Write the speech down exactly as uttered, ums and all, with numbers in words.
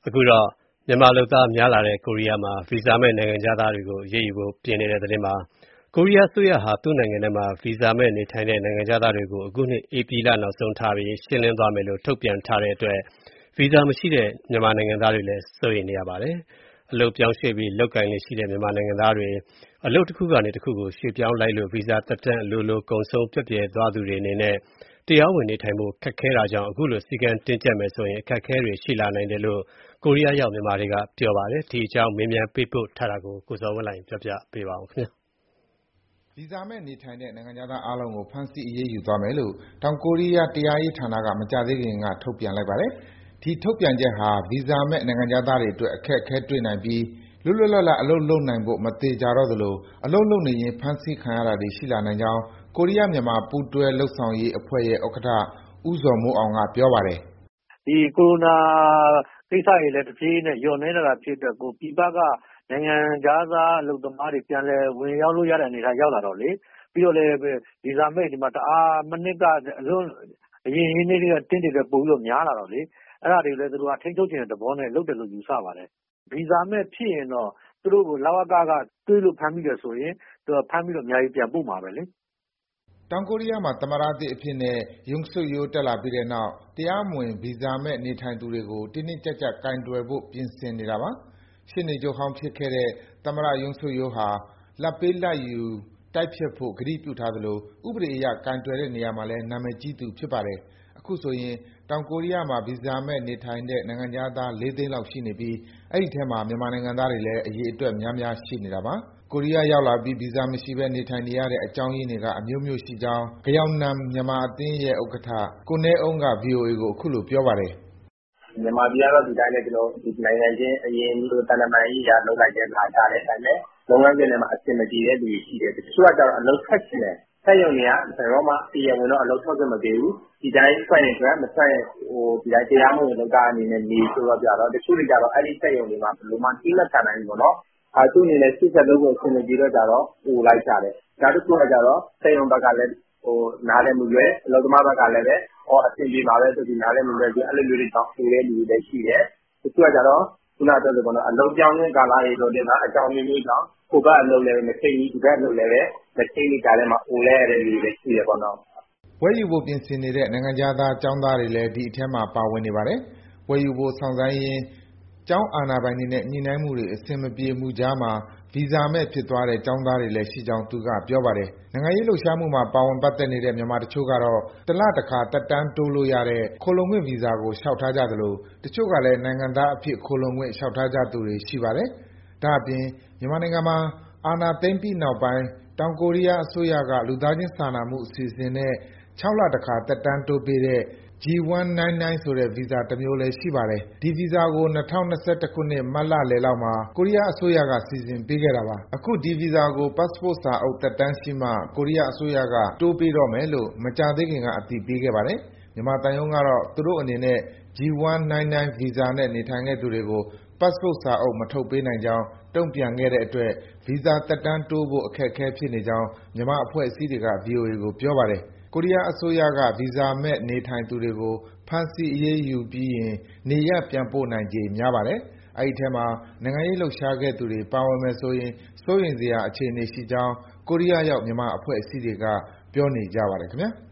အခုတော့မြန်မာလုပ်သားများလာတဲ့ကိုရီးယားမှာဗီဇာမဲ့နိုင်ငံခြားသားတွေကိုအရေးယူဖို့ပြင်နေတဲ့သတင်းမှာကိုရီးယားအစိုးရဟာသူ့နိုင်ငံထဲမှာဗီဇာမဲ့နေထိုင်တဲ့နိုင်ငံခြားသားတွေကိုအခုနှစ်ဧပြီလနောက်ဆုံးထားပြီးရှင်းလင်းသွားမယ်လို့ထုတ်ပြန်ထားတဲ့အတွက်ဗီဇာမရှိတဲ့မြန်မာနိုင်ငံသားတွေလည်းစိုးရိမ်နေရပါတယ်။အလုပ်ပြောင်းရွှေ့ပြီးလုပ်ကိုင်နေရှိတဲ့မြန်မာနိုင်ငံသားတွေအလုပ်တစ်ခုကနေတစ်ခုကိုရွှေ့ပြောင်းလိုက်လို့ဗီဇာသက်တမ်းအလိုလိုကုန်ဆုံးပြတ်ပြယ်သွားသူတွေအနေနဲ့တရားဝင်နေထိုင်ဖို့ခက်ခဲတာကြောင့်အခုလိုစည်းကမ်းတင်းကျပ်မယ်ဆိုရင်အခက်အခဲတွေရှိလာနိုင်တယ်လို့ကိုရီးယားရောက်မြန်မာတွေကပြောပါတယ်။ဒီအကြောင်းမေးမြန်းပေးပို့ထားတာကိုကိုဇော်ဝင်းလှိုင်ပြောပြပေးပါဦးခင်ဗျာ။ဗီဇာမဲ့နေထိုင်တဲ့နိုင်ငံခြားသားအားလုံးကိုဖမ်းဆီးအရေးယူသွားမယ်လို့တောင်ကိုရီးယားတရားရေးဌာနကမကြာသေးခင်ကထုတ်ပြန်လိုက်ပါတယ်။ဒီထုတ်ပြန်ချက်ဟာဗီဇာမဲ့နိုင်ငံခြားသားတွေအတွက်အခက်အခဲတွေ့နိုင်ပြီးလွတ်လွတ်လပ်လပ်အလုပ်လုပ်နိုင်ဖို့မသေချာတော့သလိုအလုပ်လုပ်နေရင်းဖမ်းဆီးခံရတာတွေရှိလာနိုင်ကြောင်းကိုရီးယားမြန်မာပူးတွဲလုပ်ဆောင်ရေးအဖွဲ့ရဲ့ဥက္ကဋ္ဌဦးဇော်မိုးအောင်ကပြောပါတယ်။ဒီကိုရိုနာကိစ္စတွေလည်းတဖြည်းဖြည်းနဲ့လျော့နည်းလာတာဖြစ်တဲ့ကိုပြည်ပကနိုင်ငံခြားသားအလုပ်သမားတွေပြန်လည်ဝင်ရောက်လို့ရတဲ့အနေအထားရောက်လာတော့လေပြီးတော့လည်းဗီဇာမဲ့ဒီမှာတအားမနစ်ကအလွန်အရင်ရင်းနှီးတွေကတင်းတယ်ပို့ပြီးတော့များလာတော့လေအဲ့ဒါတွေလည်းသူတို့ကထိန်းချုပ်ခြင်းတဲ့သဘောနဲ့လုပ်တယ်လို့ယူဆပါတယ်ဗီဇာမဲ့ဖြစ်ရင်တော့သူတို့ကိုလဝကကတွေးလို့ဖမ်းမိတယ်ဆိုရင်သူကဖမ်းပြီးတော့အများကြီးပြန်ပို့မှာပဲလေတောင်ကိုရီးယားမှာသမ္မတသစ်အဖြစ်နဲ့ Yoon Suk Yeol တက်လာပြီးတဲ့နောက်တရားမဝင်ဗီဇာမဲ့နေထိုင်သူတွေကိုတင်းတင်းကျပ်ကျပ်ကိုင်တွယ်ဖို့ပြင်ဆင်နေတာပါ။ရှေ့နေချုပ်ဟောင်းဖြစ်ခဲ့တဲ့သမ္မတ Yoon Suk Yeol ဟာလာဘ်ပေးလာဘ်ယူတိုက်ဖျက်ဖို့ကတိပြုထားသလိုဥပဒေအရကိုင်တွယ်တဲ့နေရာမှာလည်းနာမည်ကြီးသူဖြစ်ပါတယ်။အခုဆိုရင်တောင်ကိုရီးယားမှာဗီဇာမဲ့နေထိုင်တဲ့နိုင်ငံခြားသားလေးသိန်းလောက်ရှိနေပြီးအဲဒီထဲမှာမြန်မာနိုင်ငံသားတွေလည်းအရေအတွက်များများရှိနေတာပါ။ကိုရီးယားရောက်လာပြီးဗီဇာမရှိဘဲနေထိုင်နေရတဲ့အကြောင်းရင်းတွေကအမျိုးမျိုးရှိကြောင်းဂယောင်နမ်မြန်မာအသင်းရဲ့ဥက္ကဋ္ဌကိုနဲအုံးက ဗွီအိုအေကိုအခုလိုပြောပါတယ်။မြန်မာပြည်ကတော့ဒီတိုင်းနဲ့ကျွန်တော်ဒီနိုင်ငံချင်းအရင်မျိုးတန်တမာရေးရာလုပ်လိုက်တဲ့ခါကြတဲ့အတိုင်းပဲလုပ်ငန်းစဉ်တွေမှာအဆင်မပြေတဲ့လူတွေရှိတယ်။တချို့ကကျတော့အလုပ်ထွက်ချင်တယ်။ဆက်ရုံတွေကဘယ်တော့မှတရားဝင်တော့အလုပ်ထွက်ခွင့်မပေးဘူး။ဒီတိုင်းဖွင့်နေကြမဆက်ဟိုဒီတိုင်းတရားမဝင်လုပ်တာအနေနဲ့နေဆိုတော့ကြတော့တချို့တွေကြတော့အဲ့ဒီဆက်ရုံတွေမှာဘယ်လိုမှတိလက်ခံနိုင်ဘူးပေါ့နော်။အဲသူအနေနဲ့စစ်ဆက်လုပ်ဖို့အဆင်မပြေတော့ကြတော့ပို့လိုက်ကြတယ်။ဒါတချို့ကကြတော့ဆက်ရုံဘက်ကလည်းဟိုနားလည်းမလွယ်အလုပ်သမားဘက်ကလည်းပဲဟောအဆင်ပြေပါပဲဆိုပြီးနားလည်းမလွယ်ပြီးအဲ့လိုမျိုးတွေတောင်းဆိုတဲ့လူတွေလည်းရှိတယ်။တချို့ကကြတော့ခုနကပြောသလိုပေါ့နော်အလုပ်ပြောင်းတဲ့ကာလတွေတော့ဒီမှာအကြောင်းမျိုးမျိုးကြောင့်ကိုဘက်အလုပ်လည်းမသိဘူးဒီဘက်အလုပ်လည်းပဲမသိဘူးကြားထဲမှာအိုလဲရတဲ့လူတွေလည်းရှိတယ်ပေါ့နော်။ဝယ်ယူဖို့ပြင်ဆင်နေတဲ့နိုင်ငံခြားသားចောင်းသားတွေလည်းဒီအထက်မှာပါဝင်နေပါတယ်။ဝယ်ယူဖို့ဆောင်ဆိုင်ရင်းကျောင်းအာဏာပိုင်တွေနဲ့ညှိနှိုင်းမှုတွေအဆင်မပြေမှုကြားမှာဗီဇာမဲ့ဖြစ်သွားတဲ့ကျောင်းသားတွေလည်းရှိကြောင်းသူကပြောပါတယ်။နိုင်ငံရေးလှုပ်ရှားမှုမှာပါဝင်ပတ်သက်နေတဲ့မြန်မာတချို့ကတော့တလတစ်ခါသက်တမ်းတိုးလို့ရတဲ့ခိုလုံခွင့်ဗီဇာကိုလျှောက်ထားကြသလိုတချို့ကလည်းနိုင်ငံသားအဖြစ်ခိုလုံခွင့်လျှောက်ထားကြသူတွေရှိပါတယ်။ဒါ့အပြင်မြန်မာနိုင်ငံမှာအာဏာသိမ်းပြီးနောက်ပိုင်းတောင်ကိုရီးယားအစိုးရကလူသားချင်းစာနာမှုအစီအစဉ်နဲ့၆လတစ်ခါသက်တမ်းတိုးပေးတဲ့ ဂျီ ၁၉၉ ဆိုတဲ့ဗီဇာတစ်မျိုးလည်းရှိပါတယ်။ဒီဗီဇာကို၂၀၂၁ခုနှစ်မတ်လလယ်လောက်မှာကိုရီးယားအစိုးရကစီစဉ်ပေးခဲ့တာပါ။အခုဒီဗီဇာကို passport စာအုပ်သက်တမ်းရှိမှကိုရီးယားအစိုးရကတိုးပေးတော့မယ်လို့မကြာသေးခင်ကအသိပေးခဲ့ပါတယ်။မြန်မာသံရုံးကတော့သူတို့အနေနဲ့ ဂျီ ၁၉၉ ဗီဇာနဲ့နေထိုင်ခဲ့သူတွေကို passport စာအုပ်မထုတ်ပေးနိုင်ကြောင်းတုံ့ပြန်ခဲ့တဲ့အတွက်ဗီဇာသက်တမ်းတိုးဖို့အခက်အခဲဖြစ်နေကြောင်းမြန်မာအဖွဲ့အစည်းတွေက ဗွီအိုအေကိုပြောပါတယ်။ကိုရီးယားအစိုးရကဗီဇာမဲ့နေထိုင်သူတွေကိုဖမ်းဆီးအရေးယူပြီးရင်နေရပ်ပြန်ပို့နိုင်ခြေများပါတယ်။အဲဒီထဲမှာနိုင်ငံရေးလှုပ်ရှားခဲ့သူတွေပါဝင်မယ်ဆိုရင်စိုးရိမ်စရာအခြေအနေရှိကြောင်းကိုရီးယားရောက်မြန်မာအဖွဲ့အစည်းတွေကပြောနေကြပါတယ်ခင်ဗျာ။